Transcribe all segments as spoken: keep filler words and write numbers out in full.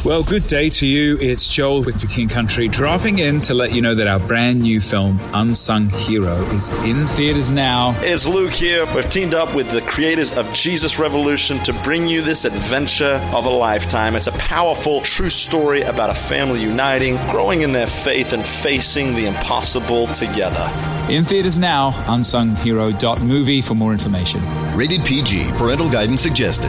Well, good day to you. It's Joel with The King Country, dropping in to let you know that our brand new film, Unsung Hero, is in theaters now. It's Luke here. We've teamed up with the creators of Jesus Revolution to bring you this adventure of a lifetime. It's a powerful, true story about a family uniting, growing in their faith, and facing the impossible together. In theaters now, unsung hero dot movie for more information. Rated P G. Parental guidance suggested.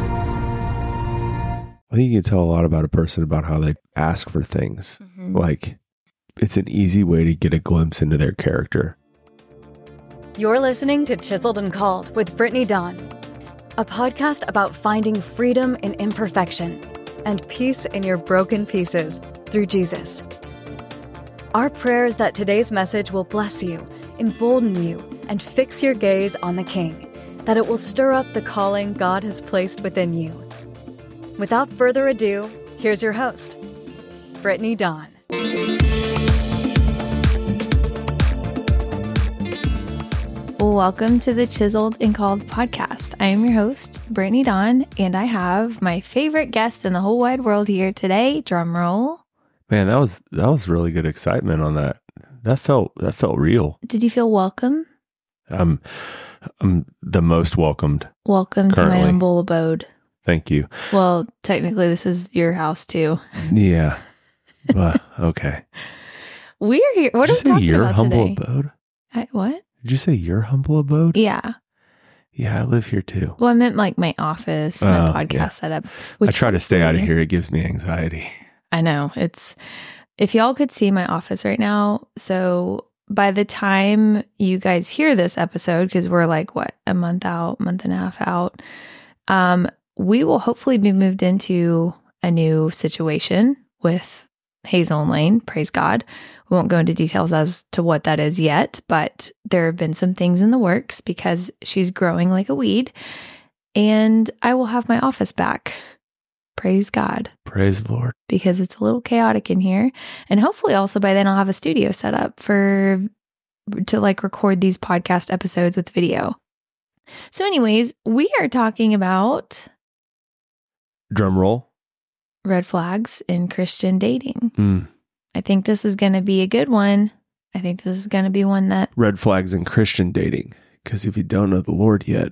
I think you can tell a lot about a person about how they ask for things. Mm-hmm. Like, it's an easy way to get a glimpse into their character. You're listening to Chiseled and Called with Brittany Dawn, a podcast about finding freedom in imperfection and peace in your broken pieces through Jesus. Our prayer is that today's message will bless you, embolden you, and fix your gaze on the King, that it will stir up the calling God has placed within you. Without further ado, here's your host, Brittany Dawn. Welcome to the Chiseled and Called podcast. I am your host, Brittany Dawn, and I have my favorite guest in the whole wide world here today. Drum roll. Man, that was that was really good excitement on that. That felt that felt real. Did you feel welcome? I'm I'm the most welcomed. Welcome currently. To my humble abode. Thank you. Well, technically, this is your house too. Yeah. Well, okay. We're here. What Did are we talking your about humble today? abode? I, what? Did you say your humble abode? Yeah. Yeah, I live here too. Well, I meant like my office, my Oh, podcast yeah. setup. I try to stay out of here. It gives me anxiety. I know. It's, if y'all could see my office right now. So by the time you guys hear this episode, because we're like, what, a month out, month and a half out, um, we will hopefully be moved into a new situation with Hazel and Lane. Praise God. We won't go into details as to what that is yet, but there have been some things in the works because she's growing like a weed, and I will have my office back. Praise God. Praise the Lord. Because it's a little chaotic in here. And hopefully also by then I'll have a studio set up for, to like record these podcast episodes with video. So anyways, we are talking about Drum roll. red flags in Christian dating. Mm. I think this is going to be a good one. I think this is going to be one that... Red flags in Christian dating. Because if you don't know the Lord yet,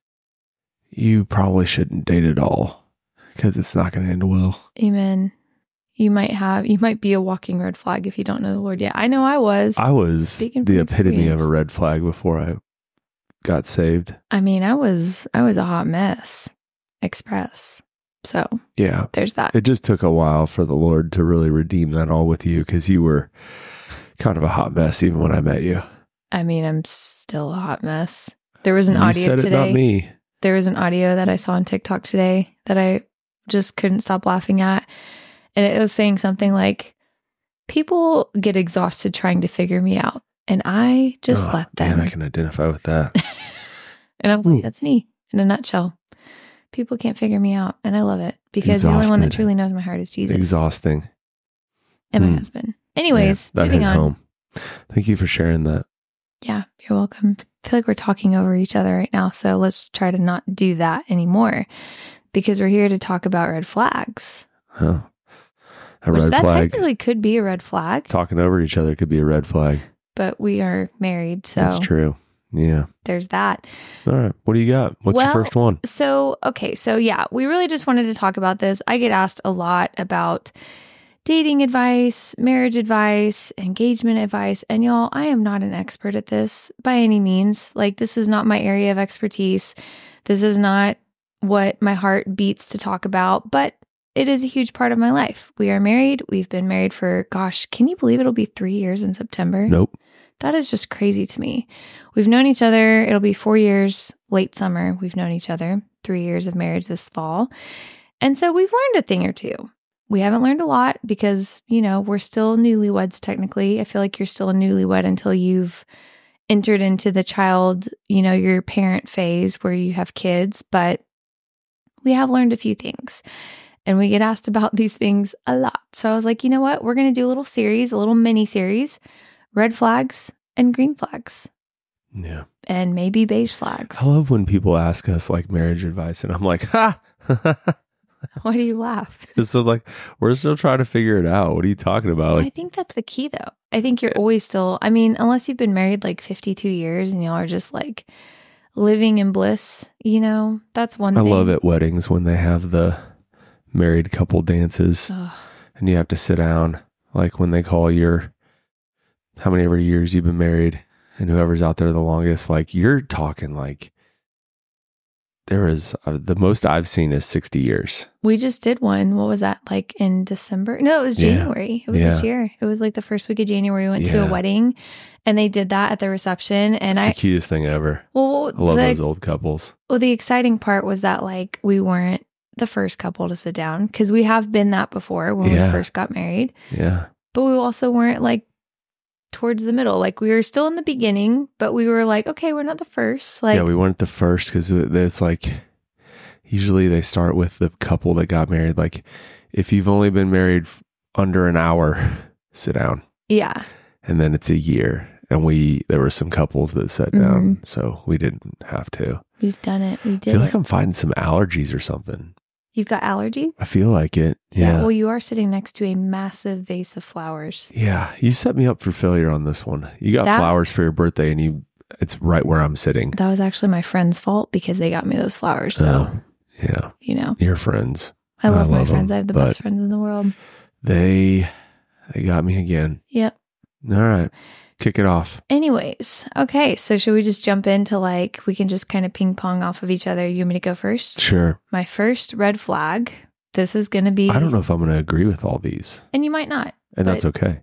you probably shouldn't date at all. Because it's not going to end well. Amen. You might have, you might be a walking red flag if you don't know the Lord yet. I know I was. I was Speaking the from epitome experience. of a red flag before I got saved. I mean, I was, I was a hot mess. Express. So Yeah. there's that. It just took a while for the Lord to really redeem that all with you, because you were kind of a hot mess even when I met you. I mean, I'm still a hot mess. There was an you audio said today. it, not me. There was an audio that I saw on TikTok today that I just couldn't stop laughing at. And it was saying something like, people get exhausted trying to figure me out, and I just Oh, let them. Man, I can identify with that. And I was like, Ooh. that's me in a nutshell. People can't figure me out, and I love it because the only one that Exhausted. truly knows my heart is Jesus Exhausting. and my Hmm. husband. Anyways, Yeah, that moving hit on. home. Thank you for sharing that. Yeah, you're welcome. I feel like we're talking over each other right now, so let's try to not do that anymore because we're here to talk about red flags. Oh, a Which red that flag. technically could be a red flag, Talking over each other could be a red flag. but we are married, so That's true. Yeah. there's that. All right. What do you got? What's Well, your first one? So, okay, so yeah, we really just wanted to talk about this. I get asked a lot about dating advice, marriage advice, engagement advice, and y'all, I am not an expert at this by any means. Like, this is not my area of expertise. This is not what my heart beats to talk about, but it is a huge part of my life. We are married. We've been married for, gosh, can you believe it'll be three years in September? Nope. That is just crazy to me. We've known each other. It'll be four years late summer. We've known each other, three years of marriage this fall. And so we've learned a thing or two. We haven't learned a lot because, you know, we're still newlyweds technically. I feel like you're still a newlywed until you've entered into the child, you know, your parent phase where you have kids. But we have learned a few things. And we get asked about these things a lot. So I was like, you know what? We're going to do a little series, a little mini series, red flags and green flags. Yeah. And maybe beige flags. I love when people ask us like marriage advice and I'm like, ha, Why do you laugh? So like, we're still trying to figure it out. What are you talking about? Like, I think that's the key, though. I think you're always still, I mean, unless you've been married like fifty-two years and y'all are just like living in bliss, you know, that's one I thing. love at weddings when they have the married couple dances Ugh. and you have to sit down, like when they call your, how many ever years you've been married and whoever's out there the longest, like you're talking like, there is uh, the most I've seen is sixty years. We just did one. What was that, like in December? No, it was Yeah. January. It was Yeah. this year. It was like the first week of January. We went to Yeah. a wedding and they did that at the reception. And It's I, the cutest thing ever. well, I love the, those old couples. well, the exciting part was that like we weren't the first couple to sit down because we have been that before when Yeah. we first got married, Yeah. but we also weren't like towards the middle. Like we were still in the beginning, but we were like, okay, we're not the first. Like, yeah, we weren't the first because it's like, usually they start with the couple that got married. Like, if you've only been married f- under an hour, sit down. yeah. And then it's a year. And we, there were some couples that sat down, so we didn't have to. We've done it. We I did feel like it. I'm fighting some allergies or something. You've got allergy? I feel like it. Yeah. Well, you are sitting next to a massive vase of flowers. Yeah. You set me up for failure on this one. You got That- flowers for your birthday and you, it's right where I'm sitting. That was actually my friend's fault because they got me those flowers. So, Oh, yeah. you know, Your friends. I love, I my love friends. them, I have the but- best friends in the world. They, they got me again. Yep. All right. Kick it off. Anyways, okay. So should we just jump into like, we can just kind of ping pong off of each other. You want me to go first? Sure. My first red flag. This is going to be, I don't know if I'm going to agree with all these, and you might not. and but- that's okay.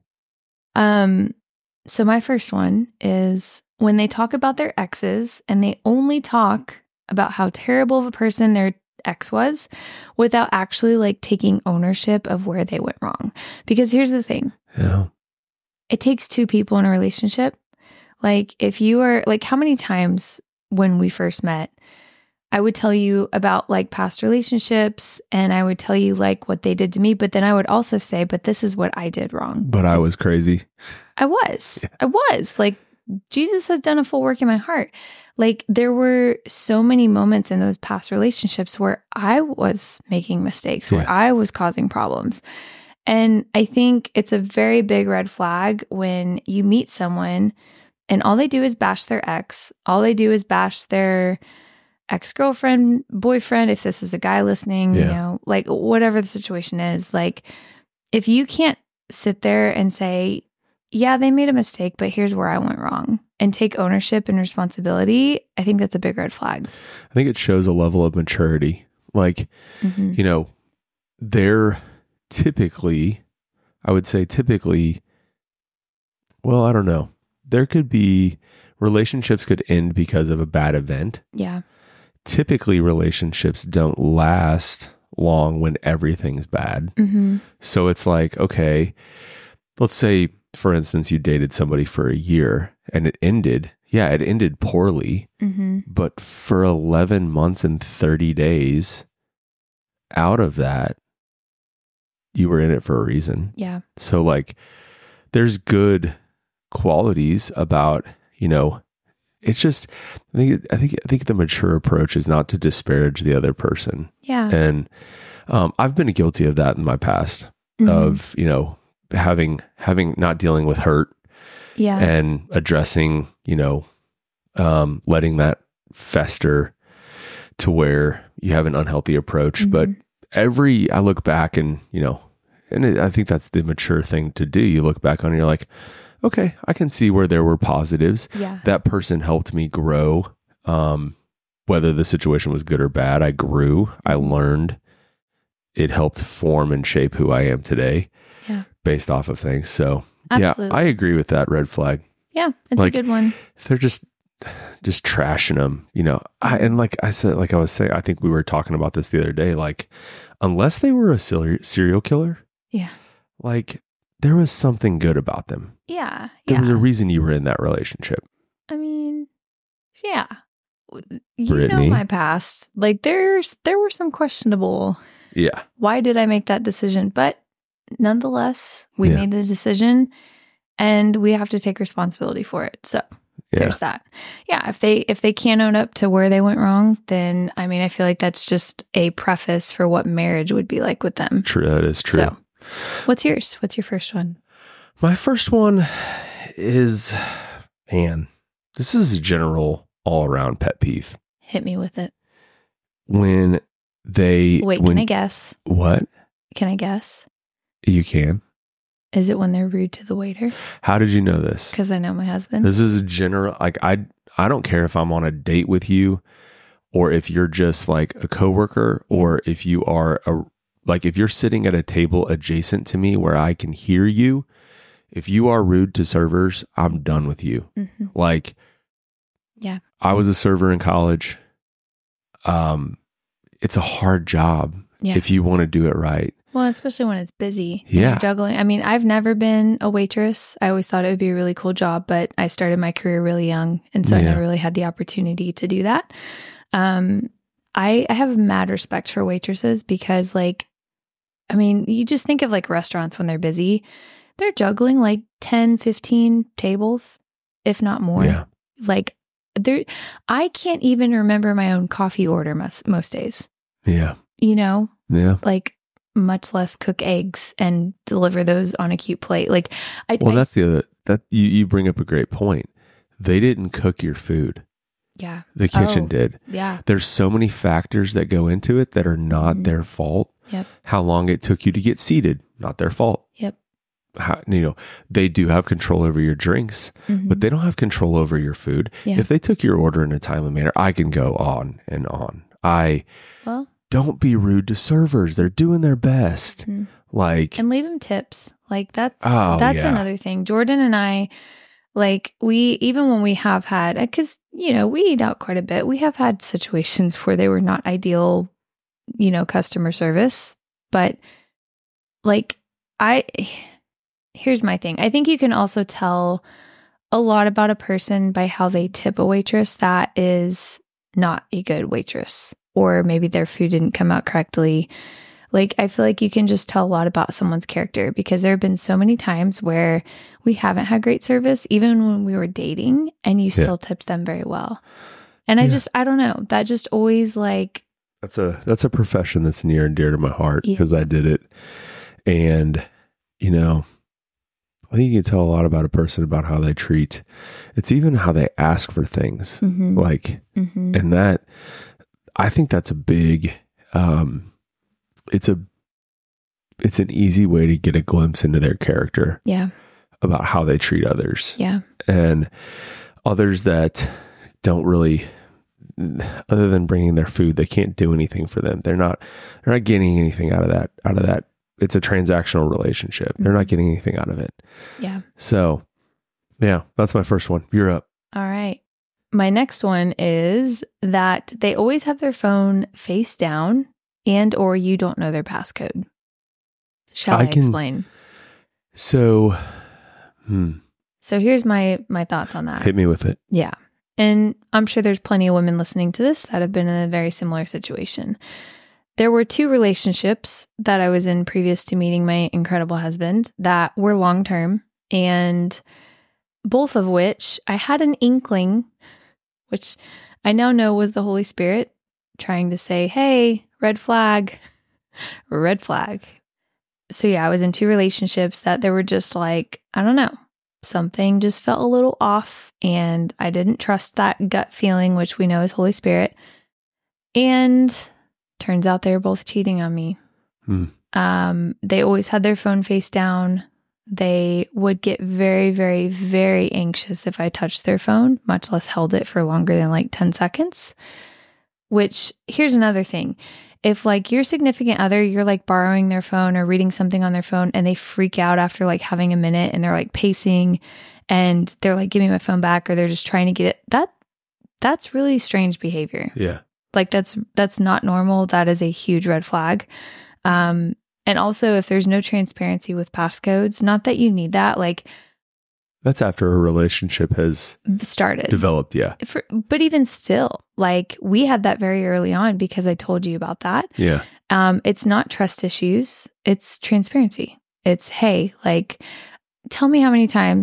Um, so my first one is when they talk about their exes and they only talk about how terrible of a person their ex was without actually like taking ownership of where they went wrong. Because here's the thing. Yeah. It takes two people in a relationship. Like if you are like, how many times when we first met, I would tell you about like past relationships and I would tell you like what they did to me, but then I would also say, but this is what I did wrong. But I was crazy. I was. I was. Like Jesus has done a full work in my heart. Like there were so many moments in those past relationships where I was making mistakes, where Yeah. I was causing problems. And I think it's a very big red flag when you meet someone and all they do is bash their ex. All they do is bash their ex-girlfriend, boyfriend, if this is a guy listening, you Yeah. know, like whatever the situation is. Like if you can't sit there and say, yeah, they made a mistake, but here's where I went wrong and take ownership and responsibility, I think that's a big red flag. I think it shows a level of maturity. Like, Mhm. you know, they're typically, I would say typically, well, I don't know. There could be, relationships could end because of a bad event. Yeah. Typically, relationships don't last long when everything's bad. Mm-hmm. So it's like, okay, let's say, for instance, you dated somebody for a year and it ended. Yeah, it ended poorly. Mm-hmm. But for eleven months and thirty days out of that, you were in it for a reason. Yeah. So like there's good qualities about, you know, it's just, I think, I think, I think the mature approach is not to disparage the other person. Yeah. And um, I've been guilty of that in my past Mhm. of, you know, having, having not dealing with hurt yeah. and addressing, you know, um, letting that fester to where you have an unhealthy approach. Mhm. But every, I look back and, you know, and it, I think that's the mature thing to do. You look back on it and you're like, okay, I can see where there were positives. Yeah. That person helped me grow. Um, whether the situation was good or bad, I grew, I learned. It helped form and shape who I am today. Yeah. Based off of things. So Absolutely. yeah, I agree with that red flag. Yeah. It's like- a good one. If they're just just trashing them, you know. I, and like I said, like I was saying, I think we were talking about this the other day. Like, unless they were a serial serial killer, Yeah. like there was something good about them. Yeah. There yeah. was a reason you were in that relationship. I mean, yeah. You Brittany? know my past. Like there's there were some questionable Yeah, why did I make that decision? But nonetheless, we Yeah. made the decision and we have to take responsibility for it. So Yeah. There's that. Yeah. If they, if they can't own up to where they went wrong, then I mean, I feel like that's just a preface for what marriage would be like with them. True. That is true. So what's yours? What's your first one? My first one is, man, this is a general all around pet peeve. Hit me with it. When they, Wait, when, can I guess? What? Can I guess? You can. Is it when they're rude to the waiter? How did you know this? Because I know my husband. This is a general, like, I, I don't care if I'm on a date with you or if you're just like a coworker or if you are a, like, if you're sitting at a table adjacent to me where I can hear you, if you are rude to servers, I'm done with you. Mm-hmm. Like, yeah, I was a server in college. Um, it's a hard job yeah. if you want to do it right. Well, especially when it's busy. Yeah. You're juggling. I mean, I've never been a waitress. I always thought it would be a really cool job, but I started my career really young. And so Yeah. I never really had the opportunity to do that. Um, I, I have mad respect for waitresses because, like, I mean, you just think of like restaurants when they're busy, they're juggling like ten, fifteen tables, if not more. Yeah. Like, there, I can't even remember my own coffee order most, most days, Yeah. you know, Yeah. like much less cook eggs and deliver those on a cute plate. Like, I, Well, I- that's the other, that you, you bring up a great point. They didn't cook your food. yeah, The kitchen Oh. did. yeah, There's so many factors that go into it that are not Mhm. their fault. yep, How long it took you to get seated, not their fault. yep. How, you know, they do have control over your drinks, Mhm. but they don't have control over your food. Yeah. If they took your order in a timely manner, I can go on and on. I Well, don't be rude to servers. They're doing their best. Mhm. Like, and leave them tips. Like that. oh, That's yeah. another thing. Jordan and I, like, we, even when we have had, because, you know, we eat out quite a bit, we have had situations where they were not ideal, you know, customer service. But, like, I, here's my thing. I think you can also tell a lot about a person by how they tip a waitress that is not a good waitress, or maybe their food didn't come out correctly. Like, I feel like you can just tell a lot about someone's character because there have been so many times where we haven't had great service, even when we were dating, and you Yeah. still tipped them very well. And I Yeah. just, I don't know, that just always like, That's a that's a profession that's near and dear to my heart Yeah. because I did it. And, you know, I think you can tell a lot about a person about how they treat. It's even how they ask for things. mhm, Like, mhm. and that, I think that's a big, um, it's a, it's an easy way to get a glimpse into their character yeah, about how they treat others. yeah, And others that don't really, other than bringing their food, they can't do anything for them. They're not, they're not getting anything out of that, out of that. It's a transactional relationship. They're not getting anything out of it. yeah. So yeah, that's my first one. You're up. All right. My next one is that they always have their phone face down and or you don't know their passcode. Shall I, I can- explain? So, hmm, So here's my my thoughts on that. hit me with it. Yeah. And I'm sure there's plenty of women listening to this that have been in a very similar situation. There were two relationships that I was in previous to meeting my incredible husband that were long-term, and both of which I had an inkling, which I now know was the Holy Spirit trying to say, hey, red flag, red flag. So yeah, I was in two relationships that there were just like, I don't know, something just felt a little off, and I didn't trust that gut feeling, which we know is Holy Spirit. And turns out they were both cheating on me. Hmm. Um, they always had their phone face down. They would get very, very, very anxious if I touched their phone, much less held it for longer than like ten seconds. Which, here's another thing. If like your significant other, you're like borrowing their phone or reading something on their phone and they freak out after like having a minute and they're like pacing and they're like, give me my phone back, or they're just trying to get it. That that's really strange behavior. Yeah. Like that's, that's not normal. That is a huge red flag. Um, and also if there's no transparency with passcodes, not that you need that, like That's after a relationship has started. developed. Yeah. For, but even still, like we had that very early on because I told you about that. Yeah. Um, it's not trust issues. It's transparency. It's, hey, like, tell me how many times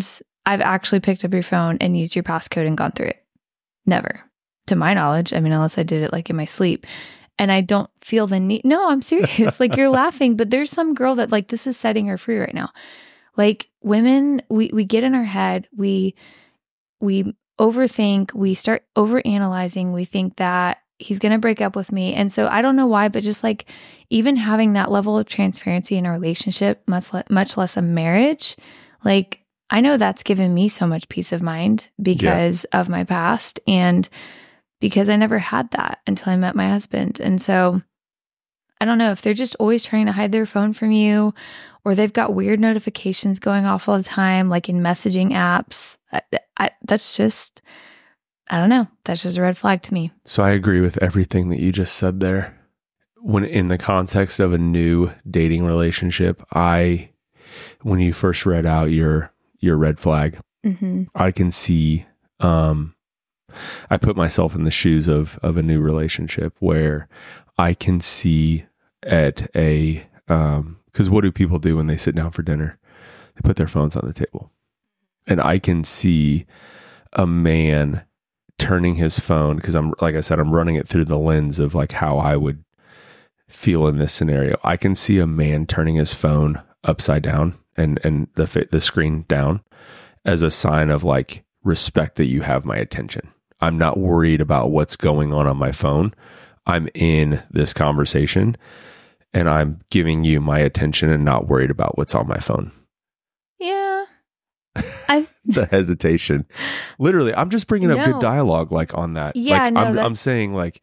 I've actually picked up your phone and used your passcode and gone through it. Never. To my knowledge. I mean, unless I did it like in my sleep. And I don't feel the need. No, I'm serious. Like, you're laughing, but there's some girl that like, this is setting her free right now. Like, women, we, we get in our head. We, we overthink. We start overanalyzing. We think that he's going to break up with me. And so I don't know why, but just like even having that level of transparency in a relationship, much, le- much less a marriage, like, I know that's given me so much peace of mind because yeah. of my past. And because I never had that until I met my husband. And so I don't know if they're just always trying to hide their phone from you, or they've got weird notifications going off all the time, like in messaging apps. I, I, that's just, I don't know. That's just a red flag to me. So I agree with everything that you just said there. When in the context of a new dating relationship, I, when you first read out your, your red flag, mm-hmm. I can see, um, I put myself in the shoes of, of a new relationship where I can see at a, um, cause what do people do when they sit down for dinner? They put their phones on the table, and I can see a man turning his phone. Cause I'm, like I said, I'm running it through the lens of like how I would feel in this scenario. I can see a man turning his phone upside down and, and the, the screen down as a sign of like respect that you have my attention. I'm not worried about what's going on on my phone. I'm in this conversation and I'm giving you my attention and not worried about what's on my phone. Yeah. I the hesitation. Literally, I'm just bringing up no. good dialogue like on that. Yeah, like, no, I'm, that's... I'm saying like,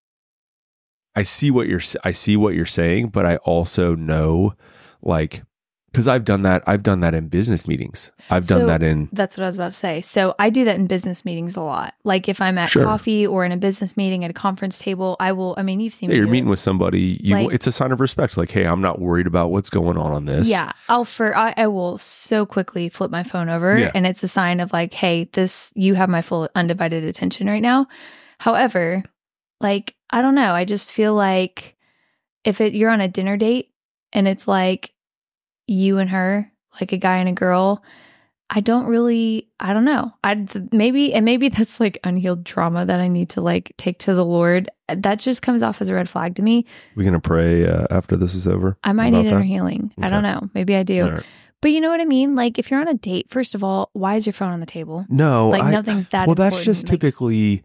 I see what you're, I see what you're saying, but I also know like, because I've done that. I've done that in business meetings. I've done so that in. That's what I was about to say. So I do that in business meetings a lot. Like if I'm at Sure. coffee or in a business meeting at a conference table, I will, I mean, you've seen Yeah, me. you're do meeting it. with somebody. You, Like- it's a sign of respect. Like, hey, I'm not worried about what's going on on this. Yeah. I'll for, I, I will so quickly flip my phone over Yeah. and it's a sign of like, hey, this, you have my full undivided attention right now. However, like, I don't know. I just feel like if it, you're on a dinner date and it's like you and her, like a guy and a girl, I don't really, I don't know. I maybe, and maybe that's like unhealed trauma that I need to like take to the Lord. That just comes off as a red flag to me. We're going to pray uh, after this is over. I might about need inner that? healing. Okay. I don't know. Maybe I do. All right. But you know what I mean? Like if you're on a date, first of all, why is your phone on the table? No, Like I, nothing's that well, important. that's just Like, typically,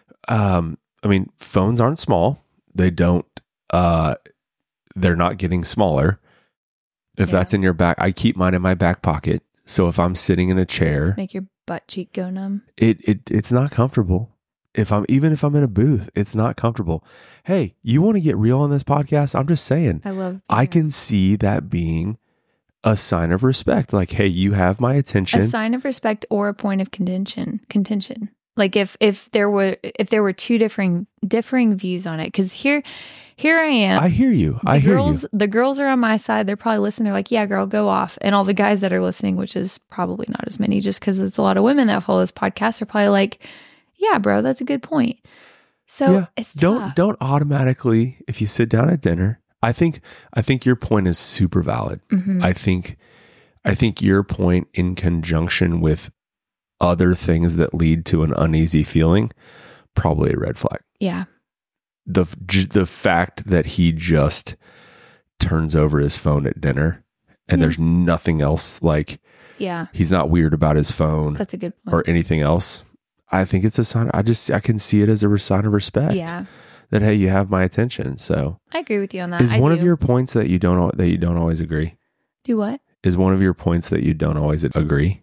um, I mean, phones aren't small. They don't, uh, they're not getting smaller. If Yeah. that's in your back, I keep mine in my back pocket. So if I'm sitting in a chair, make your butt cheek go numb. it, it, it's not comfortable. If I'm, even if I'm in a booth, it's not comfortable. Hey, you want to get real on this podcast? I'm just saying, I love I can see that being a sign of respect. Like, hey, you have my attention. a sign of respect or a point of contention. Contention. Like if if there were if there were two differing differing views on it, because here here I am. I hear you. The I hear girls, you. The girls are on my side. They're probably listening. They're like, "Yeah, girl, go off." And all the guys that are listening, which is probably not as many, just because it's a lot of women that follow this podcast, are probably like, "Yeah, bro, that's a good point." So Yeah. it's Don't tough. don't automatically, if you sit down at dinner. I think I think your point is super valid. Mhm. I think I think your point in conjunction with other things that lead to an uneasy feeling, probably a red flag. Yeah. The j- the fact that he just turns over his phone at dinner and Yeah. there's nothing else, like Yeah. he's not weird about his phone That's a good point. or anything else. I think it's a sign. I just I can see it as a sign of respect. Yeah. That hey, you have my attention. So I agree with you on that. is I one do. of your points that you don't al- that you don't always agree? Do what? Is one of your points that you don't always agree?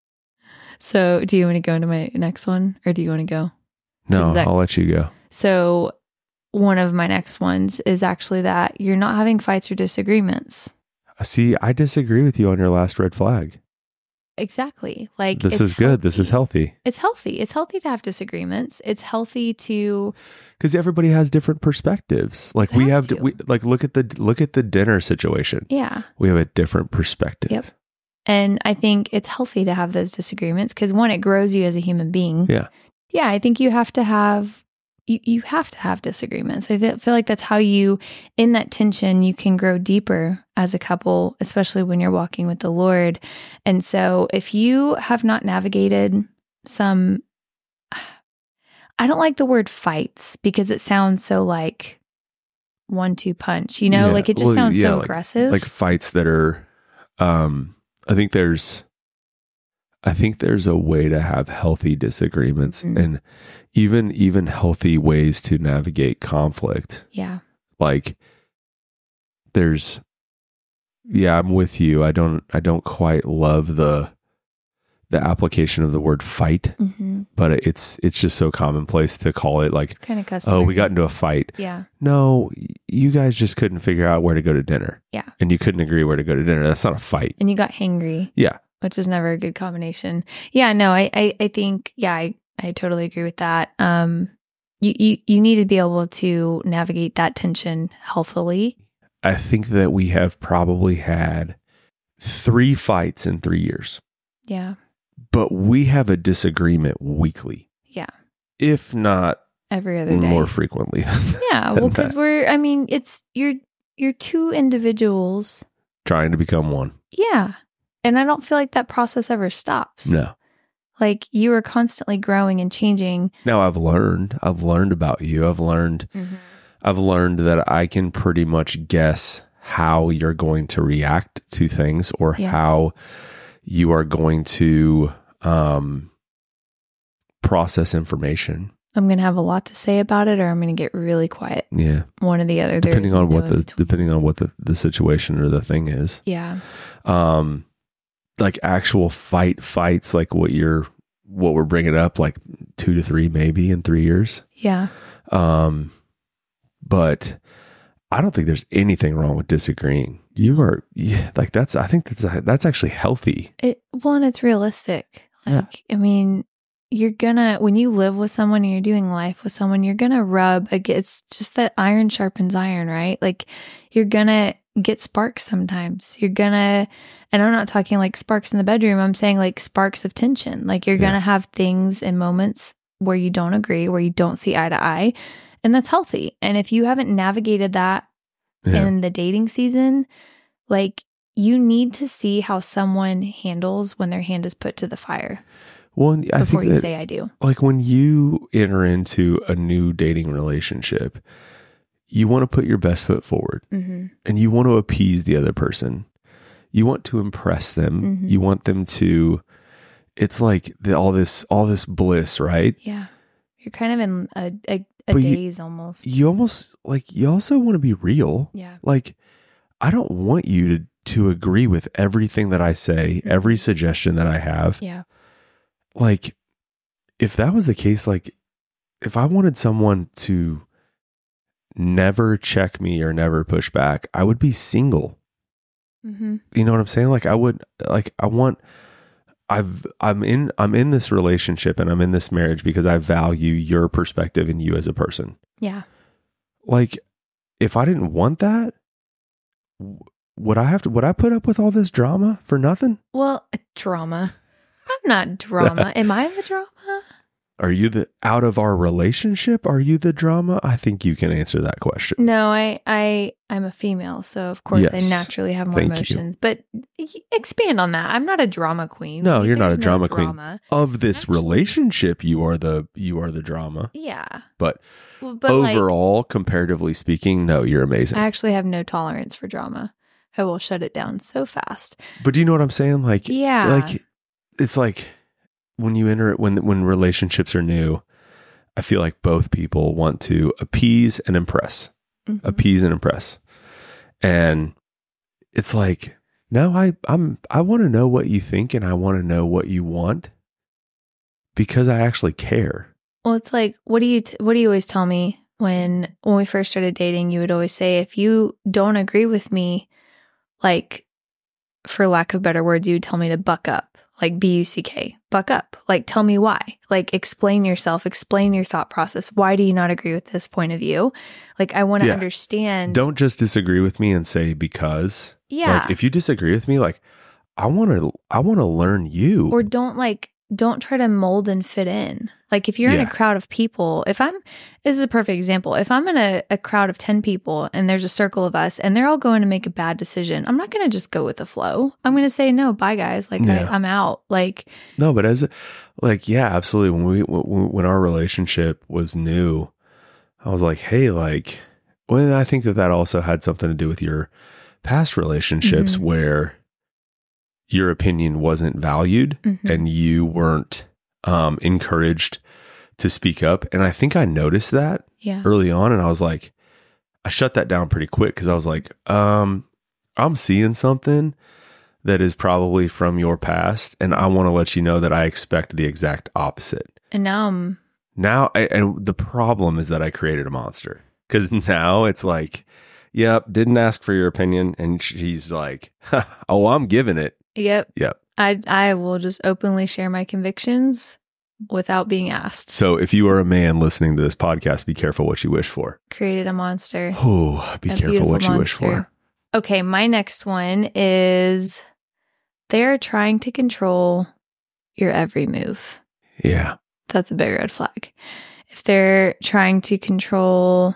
So do you want to go into my next one or do you want to go? No, Is that- I'll let you go. So one of my next ones is actually that you're not having fights or disagreements. See, I disagree with you on your last red flag. Exactly. Like This it's is good. This is healthy. healthy. It's healthy. It's healthy to have disagreements. It's healthy to Because everybody has different perspectives. Like You we have have, to. to. we like look at the look at the dinner situation. yeah. We have a different perspective. Yep. And I think it's healthy to have those disagreements because one, it grows you as a human being. Yeah. Yeah, I think you have to have you, you have to have disagreements. I th- feel like that's how you, in that tension, you can grow deeper as a couple, especially when you're walking with the Lord. And so if you have not navigated some, I don't like the word fights because it sounds so like one two punch, you know, Yeah. like it just Well, sounds yeah, so like- aggressive. Like fights that are, um, I think there's, I think there's a way to have healthy disagreements Mhm. and even, even healthy ways to navigate conflict. yeah. Like there's, yeah, I'm with you. I don't, I don't quite love the, the application of the word fight, Mm-hmm. but it's, it's just so commonplace to call it like, Kind of custom. oh, we got into a fight. Yeah. No, you guys just couldn't figure out where to go to dinner. Yeah. And you couldn't agree where to go to dinner. That's not a fight. And you got hangry. Yeah. Which is never a good combination. Yeah, no, I, I, I think, yeah, I, I totally agree with that. Um, you, you, you need to be able to navigate that tension healthily. I think that we have probably had three fights in three years, Yeah. but we have a disagreement weekly, Yeah. if not Every other day. more frequently. Yeah. than Well, because that. we're, I mean, it's, you're, you're two individuals. Trying to become one. Yeah. And I don't feel like that process ever stops. No. Like you are constantly growing and changing. Now I've learned, I've learned about you. I've learned, Mm-hmm. I've learned that I can pretty much guess how you're going to react to things or Yeah. how you are going to um, process information. I'm going to have a lot to say about it or I'm going to get really quiet. Yeah. One or the other. Depending There's on no what in the, between. depending on what the, the situation or the thing is. Yeah. Um, like actual fight fights, like what you're, what we're bringing up, like two to three, maybe in three years. Yeah. Um, but I don't think there's anything wrong with disagreeing. You are, yeah, like that's, I think that's, that's actually healthy. It, well, and it's realistic. Yeah. Like, I mean, you're gonna, when you live with someone and you're doing life with someone, you're gonna rub against, it's just that iron sharpens iron, right? Like you're gonna get sparks sometimes. You're gonna, and I'm not talking like sparks in the bedroom. I'm saying like sparks of tension. Like you're Yeah. gonna have things and moments where you don't agree, where you don't see eye to eye. And that's healthy. And if you haven't navigated that Yeah. in the dating season, like you need to see how someone handles when their hand is put to the fire Well, and I before think you that, say I do. like when you enter into a new dating relationship, you want to put your best foot forward Mm-hmm. and you want to appease the other person. You want to impress them. Mhm. You want them to, it's like the, all this, all this bliss, right? Yeah. You're kind of in a, a, a But you- daze almost. You almost like, you also want to be real. yeah. Like, I don't want you to, to agree with everything that I say, Mhm. every suggestion that I have. Yeah. Like, if that was the case, like, if I wanted someone to never check me or never push back, I would be single. Mm-hmm. You know what I'm saying? Like, I would, like, I want, I've, I'm in, I'm in this relationship and I'm in this marriage because I value your perspective and you as a person. Yeah. Like, if I didn't want that, w- would I have to, would I put up with all this drama for nothing? Well, drama. I'm not drama. Am I the drama? Are you the, out of our relationship? Are you the drama? I think you can answer that question. No, I, I, I'm a female, so of course Yes. I naturally have more Thank you. emotions. But y- expand on that. I'm not a drama queen. No, you're not There's a drama no queen. drama. Of this Actually- relationship, you are the, you are the drama. Yeah, But, well, but like, overall, comparatively speaking, no, you're amazing. I actually have no tolerance for drama. I will shut it down so fast. But do you know what I'm saying? Like, Yeah. like it's like when you enter it, when, when relationships are new, I feel like both people want to appease and impress, Mhm. appease and impress. And it's like, no, I, I'm, I want to know what you think and I want to know what you want because I actually care. Well, it's like, what do you, t- what do you always tell me when, when we first started dating? You would always say, if you don't agree with me, like, for lack of better words, you would tell me to buck up, like B U C K, buck up. Like, tell me why. Like, explain yourself, explain your thought process. Why do you not agree with this point of view? Like, I want to Yeah. understand. Don't just disagree with me and say because. Yeah. Like if you disagree with me, like I want to, I want to learn you. Or don't like don't try to mold and fit in. Like if you're Yeah. in a crowd of people, if I'm, this is a perfect example. If I'm in a, a crowd of ten people and there's a circle of us and they're all going to make a bad decision, I'm not going to just go with the flow. I'm going to say, no, bye guys. Like Yeah. I, I'm out. Like, No, but as a, like, yeah, absolutely. When we, when, when our relationship was new, I was like, hey, like, well, I think that that also had something to do with your past relationships Mhm. where your opinion wasn't valued mhm. and you weren't um, encouraged to speak up. And I think I noticed that yeah. early on. And I was like, I shut that down pretty quick because I was like, um, I'm seeing something that is probably from your past. And I want to let you know that I expect the exact opposite. And now I'm, Now, I, and the problem is that I created a monster because now it's like, yep, didn't ask for your opinion. And she's like, oh, I'm giving it. yep. Yep. I, I will just openly share my convictions without being asked. So if you are a man listening to this podcast, be careful what you wish for. Created a monster. Oh, be A careful beautiful what you wish monster. for. Okay, my next one is they're trying to control your every move. Yeah. That's a big red flag. If they're trying to control,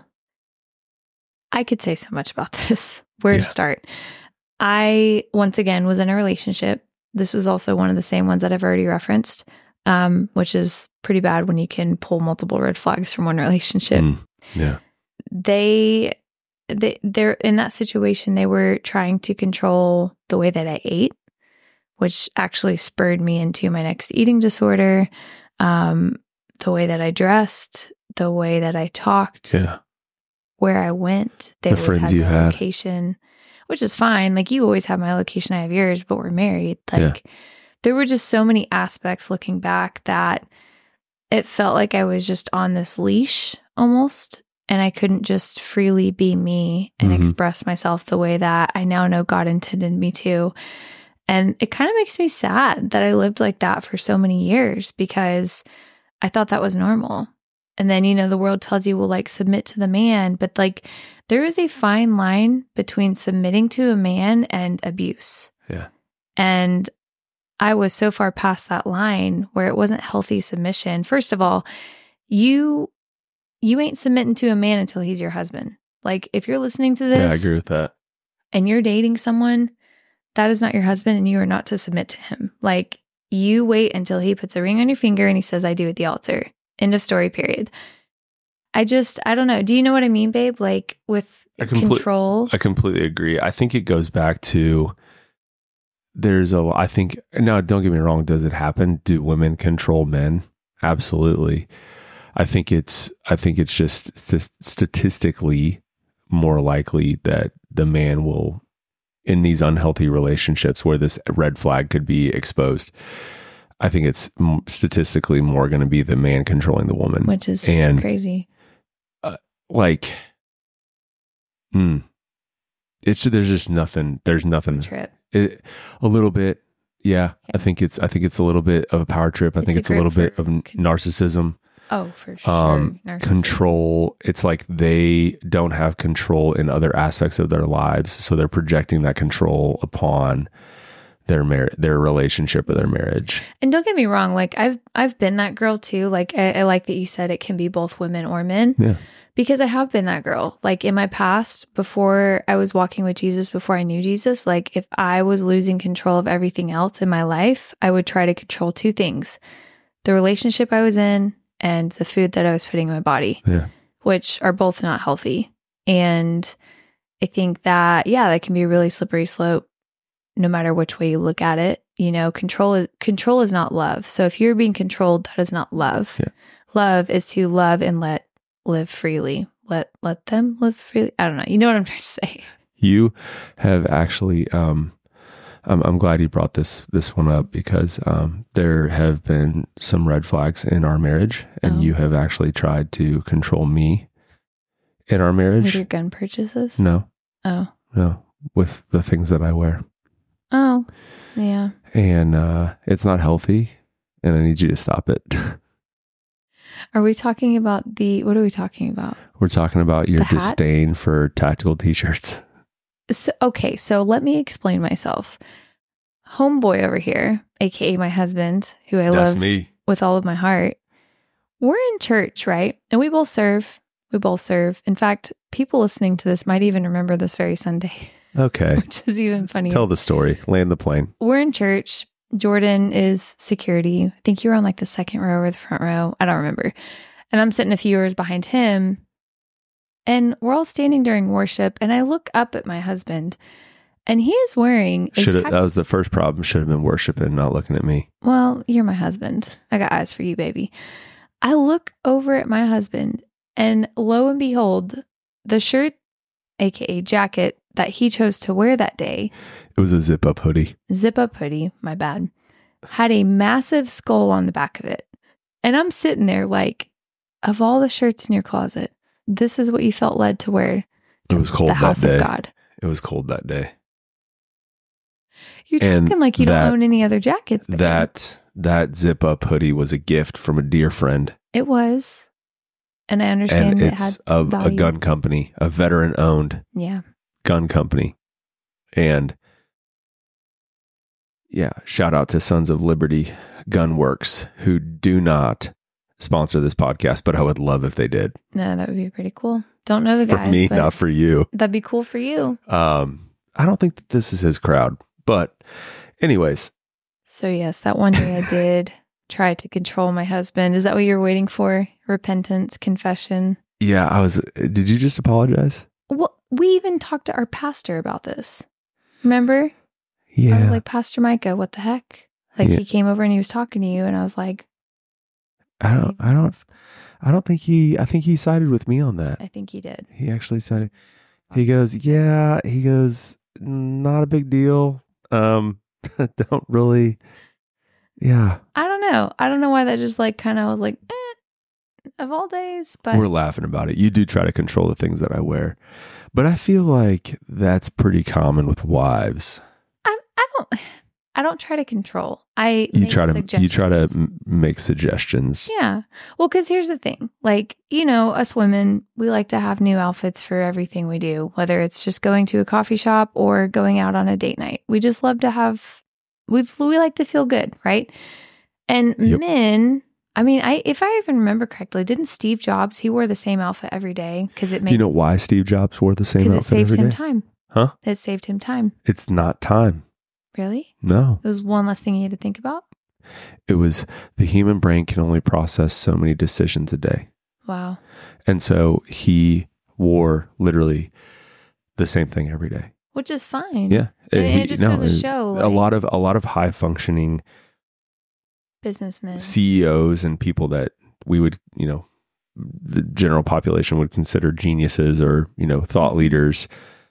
I could say so much about this. Where Yeah. to start? I, once again, was in a relationship. This was also one of the same ones that I've already referenced, um, which is pretty bad when you can pull multiple red flags from one relationship. Mm, yeah. They, they, they're in that situation. They were trying to control the way that I ate, which actually spurred me into my next eating disorder. Um, the way that I dressed, the way that I talked, Yeah. where I went. They The always friends had you my had. location, which is fine. Like you always have my location, I have yours, but we're married. Like there were just so many aspects looking back that it felt like I was just on this leash almost, and I couldn't just freely be me and Mhm. express myself the way that I now know God intended me to. And it kind of makes me sad that I lived like that for so many years because I thought that was normal. And then, you know, the world tells you, well, like submit to the man. But like there is a fine line between submitting to a man and abuse. Yeah. And I was so far past that line where it wasn't healthy submission. First of all, you you ain't submitting to a man until he's your husband. Like if you're listening to this Yeah, I agree with that. and you're dating someone, that is not your husband and you are not to submit to him. Like you wait until he puts a ring on your finger and he says, I do at the altar. End of story, period. I just, I don't know. Do you know what I mean, babe? Like with I complete- control. I completely agree. I think it goes back to there's a, I think, now don't get me wrong. Does it happen? Do women control men? Absolutely. I think it's, I think it's just st- statistically more likely that the man will, in these unhealthy relationships where this red flag could be exposed, I think it's m- statistically more going to be the man controlling the woman. Which is And- crazy. Like, hmm, it's, there's just nothing, there's nothing. Trip. It, a little bit, yeah, I think it's. I think it's a little bit of a power trip. I It's think a it's a little grip bit of for n- con- narcissism, Oh, for sure. um, Narcissism. control. It's like they don't have control in other aspects of their lives, so they're projecting that control upon their mar- their relationship or their marriage. And don't get me wrong, like I've I've been that girl too. Like I, I like that you said it can be both women or men. Yeah, Because I have been that girl. Like in my past, before I was walking with Jesus, before I knew Jesus, like if I was losing control of everything else in my life, I would try to control two things: the relationship I was in and the food that I was putting in my body, yeah, which are both not healthy. And I think that, yeah, that can be a really slippery slope no matter which way you look at it. You know, control is, control is not love. So if you're being controlled, that is not love. Yeah. Love is to love and let live freely. Let let them live freely. I don't know. You know what I'm trying to say. you have actually. Um, I'm, I'm glad you brought this this one up because um, there have been some red flags in our marriage, and Oh. you have actually tried to control me in our marriage. With your gun purchases? No, Oh. no, with the things that I wear. Oh. Yeah. And uh, it's not healthy, and I need you to stop it. Are we talking about the, what are we talking about? We're talking about your The hat? disdain for tactical t-shirts. So, okay, so let me explain myself. homeboy over here, aka my husband, who I That's love me. with all of my heart, we're in church, right? And we both serve. We both serve. In fact, people listening to this might even remember this very Sunday, Okay. which is even funnier. Tell the story. Land the plane. We're in church. Jordan is security. I think you were on like the second row or the front row. I don't remember. And I'm sitting a few rows behind him. And we're all standing during worship. And I look up at my husband, and he is wearing a Should have, tac- that was the first problem. Should have been worshiping, not looking at me. Well, you're my husband. I got eyes for you, baby. I look over at my husband, and lo and behold, the shirt, aka jacket, that he chose to wear that day, It was a zip up hoodie. zip up hoodie, my bad, had a massive skull on the back of it. And I'm sitting there like, of all the shirts in your closet, this is what you felt led to wear to It was cold the that house day. of God. It was cold that day. You're And talking like you that- don't own any other jackets. babe. That that zip up hoodie was a gift from a dear friend. It was. And I understand And it it's had of a value. gun company, a veteran owned Yeah. gun company. And yeah, shout out to Sons of Liberty Gun Works, who do not sponsor this podcast, but I would love if they did. No, that would be pretty cool. Don't know the For guys, me, but not for you. that'd be cool for you. Um, I don't think that this is his crowd, but anyways, So yes, that one day I did try to control my husband. Is that what you're waiting for? Repentance, confession. yeah, I was, did you just apologize? Well, we even talked to our pastor about this. Remember? Yeah. I was like, Pastor Micah, what the heck? Like Yeah. he came over and he was talking to you, and I was like, I don't, I don't, I don't think he, I think he sided with me on that. I think he did. He actually said, he goes, yeah, he goes, not a big deal. Um, don't really, yeah. I don't know. I don't know why that just like kind of was like, eh, of all days, but We're laughing about it. You do try to control the things that I wear, but I feel like that's pretty common with wives. I, I don't. I don't try to control. I You make try to, you try to suggestions. m- make suggestions. Yeah. Well, because here's the thing. Like, you know, us women, we like to have new outfits for everything we do, whether it's just going to a coffee shop or going out on a date night. We just love to have, we've, we like to feel good, right? And Yep. men, I mean, I if I even remember correctly, didn't Steve Jobs, he wore the same outfit every day because it made, You know why Steve Jobs wore the same because it outfit saved every him day? time. Huh? It saved him time. It's not time. Really? No. It was one less thing he had to think about. It was the human brain can only process so many decisions a day. Wow. And so he wore literally the same thing every day. Which is fine. Yeah. And He- it just no, goes to it- show, a like- lot of a lot of high functioning Businessmen. C E Os and people that we would, you know, the general population would consider geniuses or, you know, thought leaders.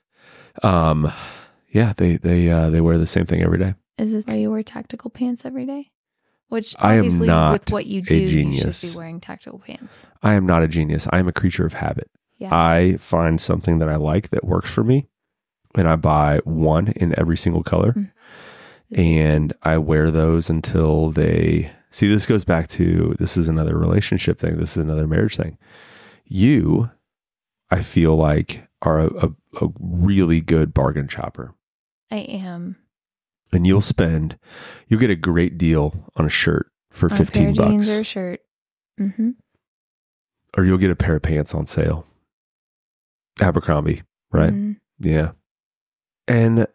Um yeah, they they uh they wear the same thing every day. Is this why you wear tactical pants every day? Which I am obviously not with what you a do, you should genius. be wearing tactical pants. I am not a genius. I am a creature of habit. Yeah. I find something that I like that works for me, and I buy one in every single color. Mm. And I wear those until they see. This goes back to, this is another relationship thing. This is another marriage thing. You, I feel like, are a, a, a really good bargain shopper. I am. And you'll spend, you'll get a great deal on a shirt for On a pair fifteen of jeans bucks. or a shirt. Mm-hmm. Or you'll get a pair of pants on sale. Abercrombie, right? Mhm. Yeah. And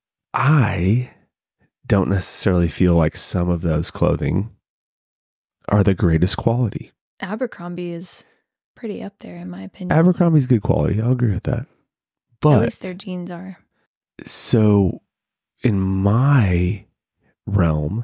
I don't necessarily feel like some of those clothing are the greatest quality. Abercrombie is pretty up there in my opinion. Abercrombie's good quality. I'll agree with that. At But least their jeans are. so in my realm,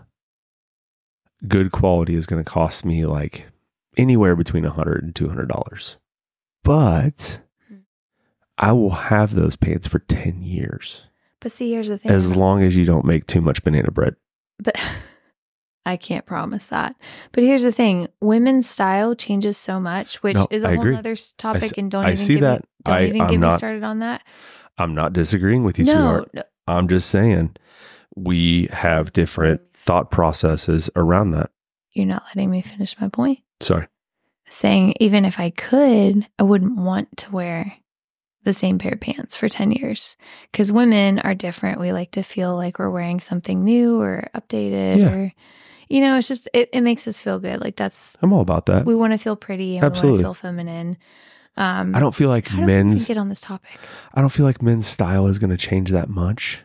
good quality is going to cost me like anywhere between one hundred dollars and two hundred dollars. But I will have those pants for ten years. But see, here's the thing. As long as you don't make too much banana bread. But I can't promise that. But here's the thing: women's style changes so much, which No, is a I whole agree. other s- topic. s- and don't I even see get that. me, don't I- even I'm get me not- started on that. I'm not disagreeing with you, No, sweetheart. no, I'm just saying we have different thought processes around that. you're not letting me finish my point. Sorry. Saying even if I could, I wouldn't want to wear the same pair of pants for ten years. Because women are different. We like to feel like we're wearing something new or updated Yeah. or, you know, it's just, it, it makes us feel good. Like that's, I'm all about that. we want to feel pretty and Absolutely. we want to feel feminine. Um, I don't feel like how do we even men's, get on this topic? I don't feel like men's style is going to change that much.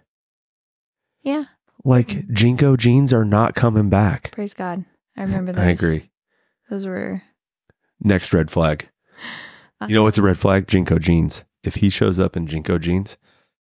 Yeah. Like Jinko jeans are not coming back. Praise God. I remember those. I agree. Those were, Next red flag. You know what's a red flag? Jinko jeans. If he shows up in Jinko jeans,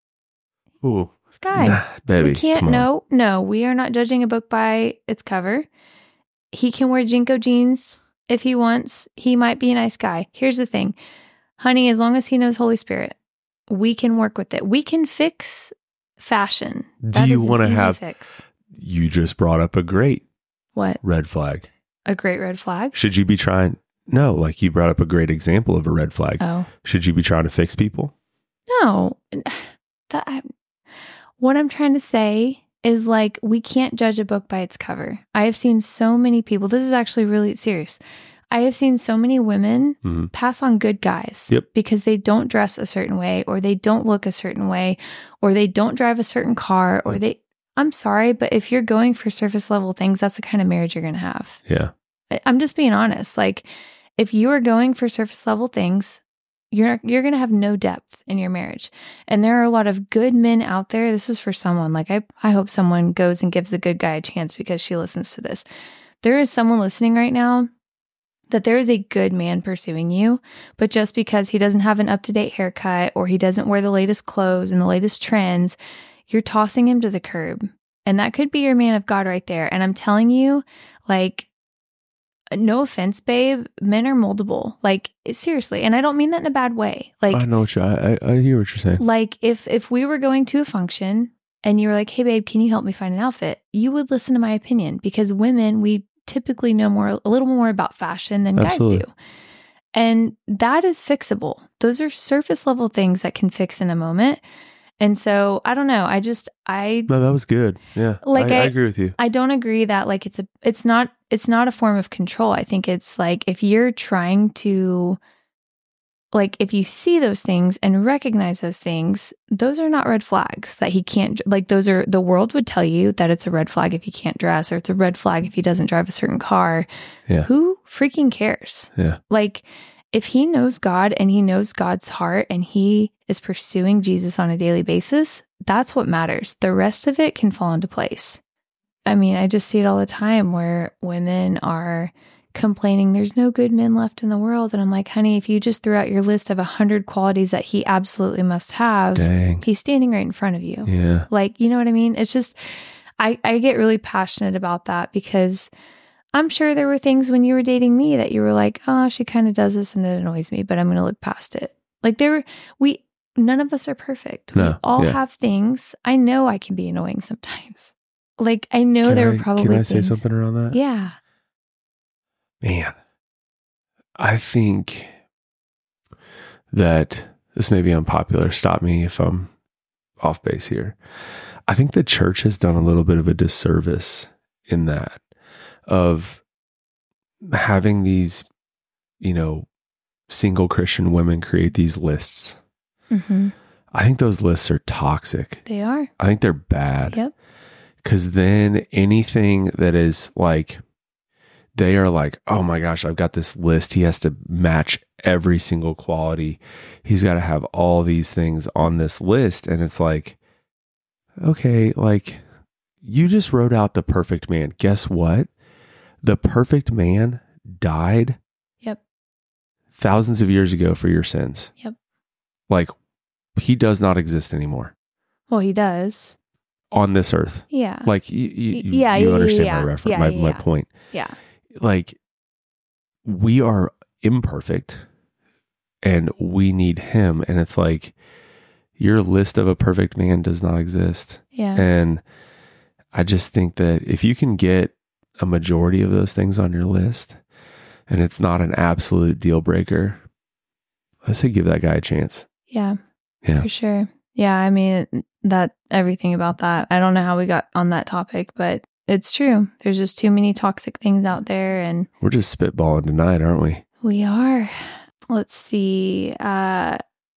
ooh, Sky. nah, baby, we can't, come on. no, no, we are not judging a book by its cover. He can wear Jinko jeans if he wants. He might be a nice guy. Here's the thing, honey, as long as he knows Holy Spirit, we can work with it. We can fix fashion. Do That you is an want to easy have, fix. you just brought up a great What? red flag. A great red flag? Should you be trying? No, like you brought up a great example of a red flag. Oh. Should you be trying to fix people? No. That I, what I'm trying to say is like we can't judge a book by its cover. I have seen so many people. This is actually really serious. I have seen so many women Mm-hmm. pass on good guys Yep. because they don't dress a certain way or they don't look a certain way or they don't drive a certain car or they I'm sorry, but if you're going for surface level things, that's the kind of marriage you're going to have. Yeah. I- I'm just being honest. Like if you are going for surface level things, you're you're going to have no depth in your marriage. And there are a lot of good men out there. This is for someone. Like I I hope someone goes and gives the good guy a chance because she listens to this. There is someone listening right now that there is a good man pursuing you, but just because he doesn't have an up-to-date haircut or he doesn't wear the latest clothes and the latest trends, you're tossing him to the curb. And that could be your man of God right there. And I'm telling you, like, no offense, babe, men are moldable. Like, seriously. And I don't mean that in a bad way. Like, I know what you, I, I, I hear what you're saying. like if if we were going to a function and you were like, hey, babe, can you help me find an outfit? You would listen to my opinion because women, we typically know more, a little more about fashion than Absolutely. guys do. And that is fixable. Those are surface level things that can fix in a moment. And so I don't know. I just, I, No, that was good. Yeah. Like I, I I- agree with you. I don't agree that like it's a, it's not, it's not a form of control. I think it's like if you're trying to, like if you see those things and recognize those things, those are not red flags that he can't, like those are, the world would tell you that it's a red flag if he can't dress or it's a red flag if he doesn't drive a certain car. Yeah. Who freaking cares? Yeah. Like if he knows God and he knows God's heart and he is pursuing Jesus on a daily basis, that's what matters. The rest of it can fall into place. I mean, I just see it all the time where women are complaining there's no good men left in the world. And I'm like, honey, if you just threw out your list of a hundred qualities that he absolutely must have, Dang. he's standing right in front of you. Yeah. Like, you know what I mean? It's just, I, I get really passionate about that because I'm sure there were things when you were dating me that you were like, oh, she kind of does this and it annoys me, but I'm going to look past it. Like there were, we, none of us are perfect. We No, all yeah. have things. I know I can be annoying sometimes. Like I know Can there I, were probably Can I say things- something around that? Yeah. Man, I think that this may be unpopular. Stop me if I'm off base here. I think the church has done a little bit of a disservice in that of having these, you know, single Christian women create these lists. Mm-hmm. I think those lists are toxic. They are. I think they're bad. Yep. Because then anything that is like, they are like, oh my gosh, I've got this list. He has to match every single quality. He's got to have all these things on this list. And it's like, okay, like you just wrote out the perfect man. Guess what? The perfect man died Yep. thousands of years ago for your sins. Yep. Like he does not exist anymore Well, he does. on this earth. Yeah. Like you, you, Y- you, yeah, you yeah, understand yeah, my reference, yeah, my, yeah, my yeah. point. yeah. Like we are imperfect and we need him. And it's like your list of a perfect man does not exist. Yeah. And I just think that if you can get a majority of those things on your list and it's not an absolute deal breaker, I say give that guy a chance. Yeah. Yeah. For sure. Yeah. I mean, that everything about that. I don't know how we got on that topic, but it's true. There's just too many toxic things out there and We're just spitballing tonight, aren't we? we are. Let's see. Uh,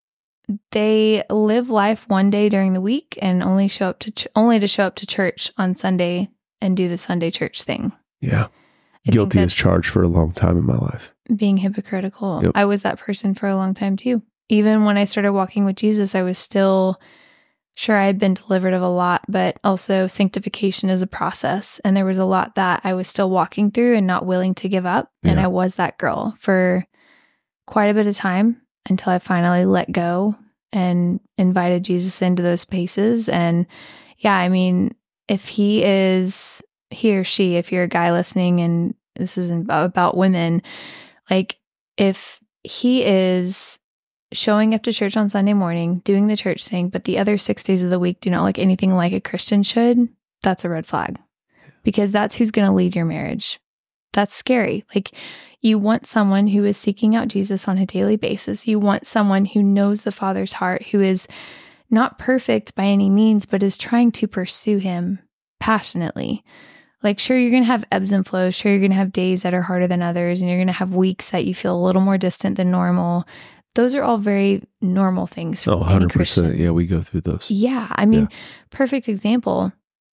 they live life one day during the week and only show up to ch- only to show up to church on Sunday and do the Sunday church thing. Yeah. I Guilty as charged for a long time in my life. Being hypocritical. Yep. I was that person for a long time too. Even when I started walking with Jesus, I was still sure I had been delivered of a lot, but also sanctification is a process. And there was a lot that I was still walking through and not willing to give up. And Yeah. I was that girl for quite a bit of time until I finally let go and invited Jesus into those spaces. And yeah, I mean, if he is, he or she, if you're a guy listening and this isn't about women, like if he is showing up to church on Sunday morning, doing the church thing, but the other six days of the week do not look anything like a Christian should, that's a red flag. Because that's who's going to lead your marriage. That's scary. Like, you want someone who is seeking out Jesus on a daily basis. You want someone who knows the Father's heart, who is not perfect by any means, but is trying to pursue him passionately. Like, sure, you're going to have ebbs and flows. Sure, you're going to have days that are harder than others, and you're going to have weeks that you feel a little more distant than normal. Those are all very normal things for Oh, any one hundred percent. Christian. Yeah, we go through those. Yeah. I mean, Yeah. perfect example.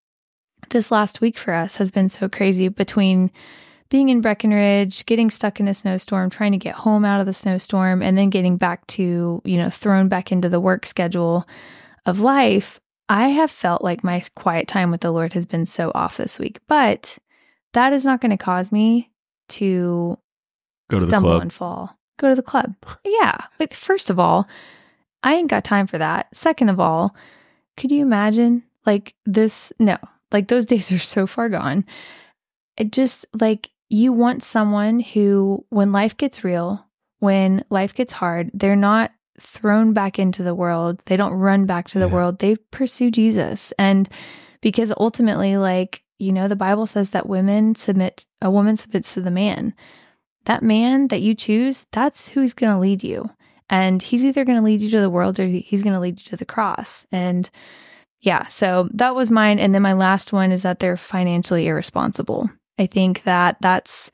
This last week for us has been so crazy between being in Breckenridge, getting stuck in a snowstorm, trying to get home out of the snowstorm, and then getting back to, you know, thrown back into the work schedule of life. I have felt like my quiet time with the Lord has been so off this week, but that is not going to cause me to Go to the stumble club. and fall. Go to the club. Yeah. Like, first of all, I ain't got time for that. Second of all, could you imagine like this? No, like those days are so far gone. It just like, you want someone who, when life gets real, when life gets hard, they're not thrown back into the world. They don't run back to the Yeah. world. They pursue Jesus. And because ultimately, like, you know, the Bible says that women submit, a woman submits to the man. That man that you choose, that's who he's going to lead you. And he's either going to lead you to the world or he's going to lead you to the cross. And yeah, so that was mine. And then my last one is that they're financially irresponsible. I think that that's,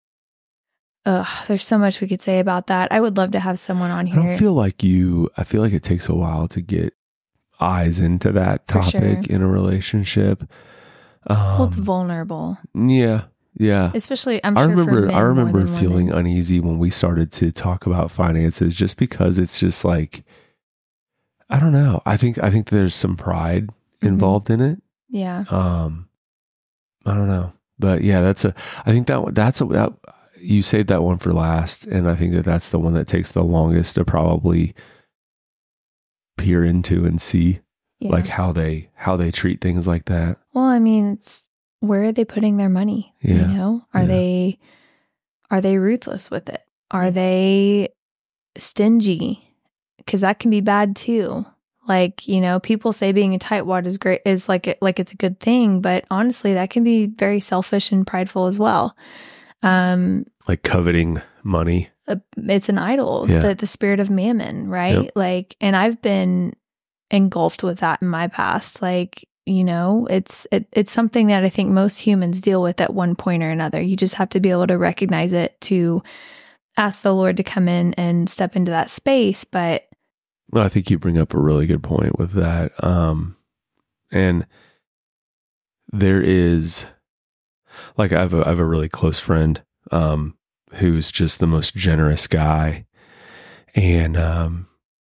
ugh, there's so much we could say about that. I would love to have someone on I here. don't feel like you, I feel like it takes a while to get eyes into that For topic sure. in a relationship. Um, Well, it's vulnerable, yeah. Yeah. especially I'm I sure for remember men I more remember than feeling women. uneasy when we started to talk about finances, just because it's just like, I don't know. I think I think there's some pride Mhm. involved in it. Yeah. Um I don't know. But yeah, that's a I think that that's a that you saved that one for last, and I think that that's the one that takes the longest to probably peer into and see Yeah. like how they how they treat things like that. Well, I mean, it's where are they putting their money? Yeah. You know, are Yeah. they are they ruthless with it? Are they stingy? Because that can be bad too. Like, you know, people say being a tightwad is great, is like it, like it's a good thing, but honestly, that can be very selfish and prideful as well. Um, Like coveting money. uh, it's an idol, Yeah. the the spirit of mammon, right? Yep. Like, and I've been engulfed with that in my past. Like, you know, it's it, it's something that I think most humans deal with at one point or another. You just have to be able to recognize it, to ask the Lord to come in and step into that space. But Well, I think you bring up a really good point with that. Um, and there is, like, I have a, I have a really close friend, um, who's just the most generous guy. And, um,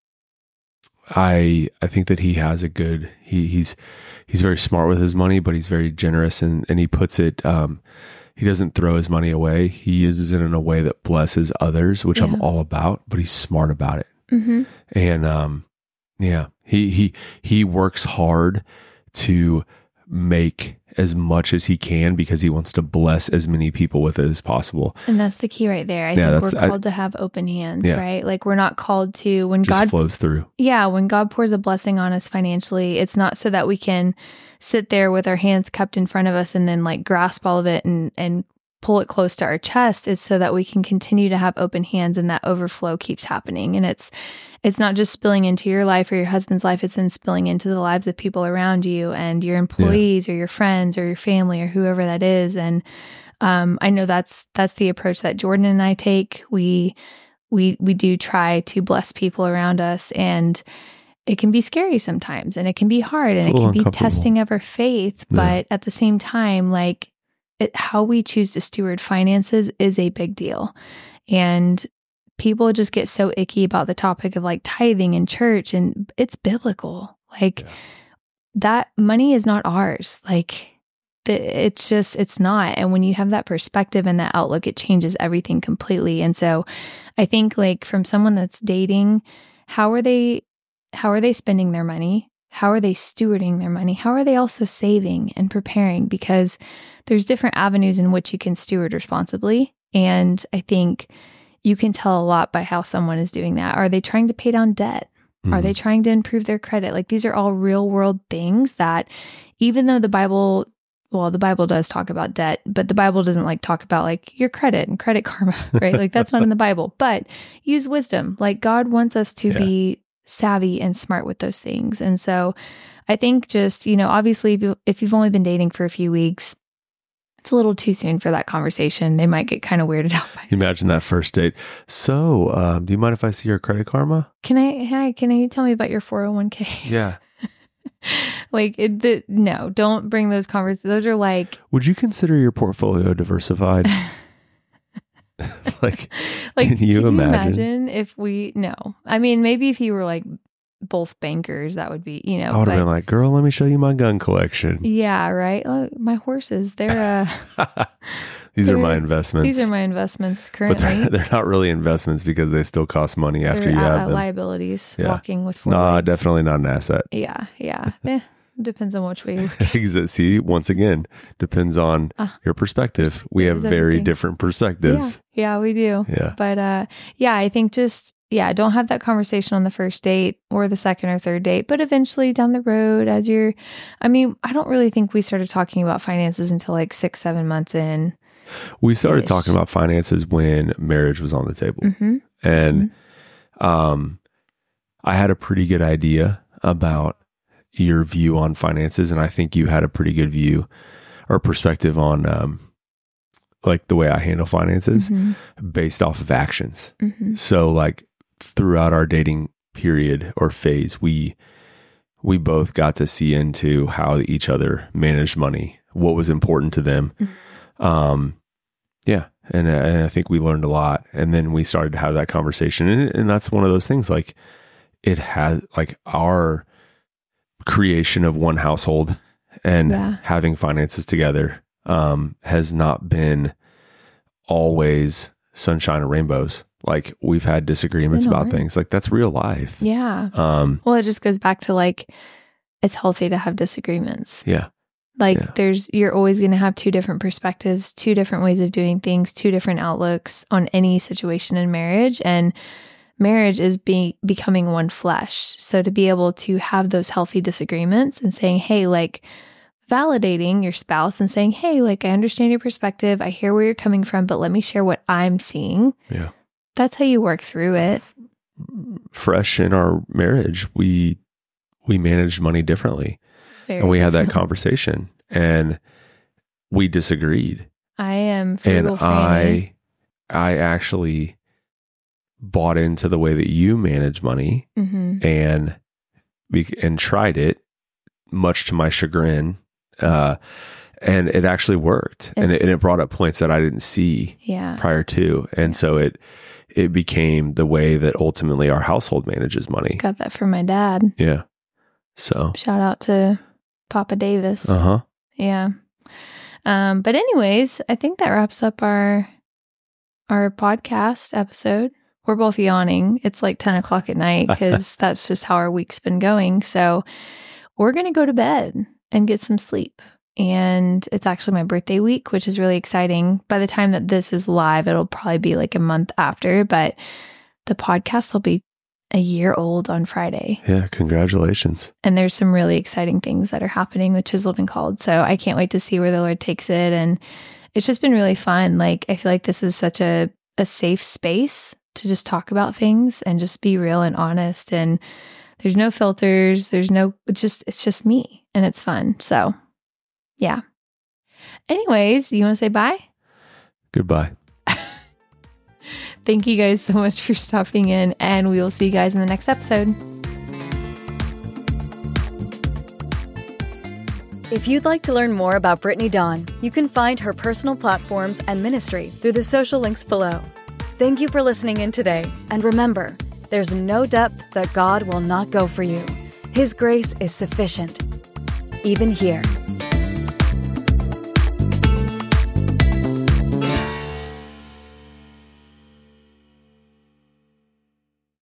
I, I think that he has a good, he, he's, he's very smart with his money, but he's very generous, and, and he puts it, um, he doesn't throw his money away. He uses it in a way that blesses others, which I'm Yeah. all about, but he's smart about it. mm-hmm. And um yeah, he he he works hard to make as much as he can because he wants to bless as many people with it as possible. And that's the key right there. I Yeah, think that's- we're I- called to have open hands, Yeah. right? Like, we're not called to, when Just God flows through. Yeah, when God pours a blessing on us financially, it's not so that we can sit there with our hands cupped in front of us and then like grasp all of it and and pull it close to our chest. It's so that we can continue to have open hands and that overflow keeps happening. And it's it's not just spilling into your life or your husband's life, it's then spilling into the lives of people around you and your employees or your friends or your family or whoever that is. And um, I know that's that's the approach that Jordan and I take. We we we do try to bless people around us, and it can be scary sometimes, and it can be hard, and it can be testing of our faith. Yeah. But at the same time, like it, how we choose to steward finances is a big deal. And people just get so icky about the topic of like tithing in church, and it's biblical. Like yeah. that money is not ours. Like the, it's just, it's not. And when you have that perspective and that outlook, it changes everything completely. And so I think like from someone that's dating, how are they How are they spending their money? How are they stewarding their money? How are they also saving and preparing? Because there's different avenues in which you can steward responsibly. And I think you can tell a lot by how someone is doing that. Are they trying to pay down debt? Mm-hmm. Are they trying to improve their credit? Like these are all real world things that even though the Bible, well, the Bible does talk about debt, but the Bible doesn't like talk about like your credit and credit karma, right? Like that's not in the Bible, but use wisdom. Like God wants us to yeah. be savvy and smart with those things. And so I think just, you know, obviously if, you, if you've only been dating for a few weeks, it's a little too soon for that conversation. They might get kind of weirded out by it. Imagine that first date. So, um, do you mind if I see your credit karma? Can I, hi, can you tell me about your four oh one k? Yeah. like, it, the, no, don't bring those conversations. Those are like. Would you consider your portfolio diversified? like, like, can you could imagine? you imagine if we, no, I mean, maybe if you were like both bankers, that would be, you know, I would have been like, girl, let me show you my gun collection. Yeah. Right. Look, my horses, they're, uh, these they're, are my investments. These are my investments currently. But they're, they're not really investments because they still cost money after they're, you uh, have them. Liabilities, yeah. walking with four No, nah, legs. definitely not an asset. Yeah. Yeah. eh, depends on which way you look at it. See, once again, depends on uh, your perspective. We have very everything. different perspectives. Yeah. yeah, we do. Yeah. But uh, yeah, I think just, yeah, don't have that conversation on the first date or the second or third date, but eventually down the road as you're, I mean, I don't really think we started talking about finances until like six, seven months in. We started talking about finances when marriage was on the table. Mm-hmm. And mm-hmm. um, I had a pretty good idea about your view on finances. And I think you had a pretty good view or perspective on um, like the way I handle finances mm-hmm. based off of actions. Mm-hmm. So like throughout our dating period or phase, we we both got to see into how each other managed money, what was important to them. Mm-hmm. Um, yeah. And, and I think we learned a lot. And then we started to have that conversation. And, and that's one of those things, like it has like our creation of one household and yeah. having finances together um, has not been always sunshine and rainbows. Like we've had disagreements about things. Like that's real life. Yeah. Um, well, it just goes back to like, it's healthy to have disagreements. Yeah. Like yeah. there's, you're always going to have two different perspectives, two different ways of doing things, two different outlooks on any situation in marriage. And marriage is being becoming one flesh. So to be able to have those healthy disagreements and saying, hey, like validating your spouse and saying, hey, like I understand your perspective. I hear where you're coming from, but let me share what I'm seeing. Yeah. That's how you work through it. Fresh in our marriage, we we managed money differently. Very and we had that conversation and we disagreed. I am frugal and Fanny. I I actually bought into the way that you manage money mm-hmm. and and tried it, much to my chagrin, uh, and it actually worked. And, and, it, and it brought up points that I didn't see yeah. prior to, and yeah. so it it became the way that ultimately our household manages money. Got that from my dad. Yeah. So shout out to Papa Davis. Uh huh. Yeah. Um. But anyways, I think that wraps up our our podcast episode. We're both yawning. It's like ten o'clock at night because that's just how our week's been going. So we're going to go to bed and get some sleep. And it's actually my birthday week, which is really exciting. By the time that this is live, it'll probably be like a month after, but the podcast will be a year old on Friday. Yeah, congratulations. And there's some really exciting things that are happening with Chiseled and Called. So I can't wait to see where the Lord takes it. And it's just been really fun. Like, I feel like this is such a, a safe space to just talk about things and just be real and honest. And there's no filters. There's no, it's just, it's just me and it's fun. So yeah. Anyways, you want to say bye? Goodbye. Thank you guys so much for stopping in, and we will see you guys in the next episode. If you'd like to learn more about Brittany Dawn, you can find her personal platforms and ministry through the social links below. Thank you for listening in today, and remember, there's no depth that God will not go for you. His grace is sufficient, even here.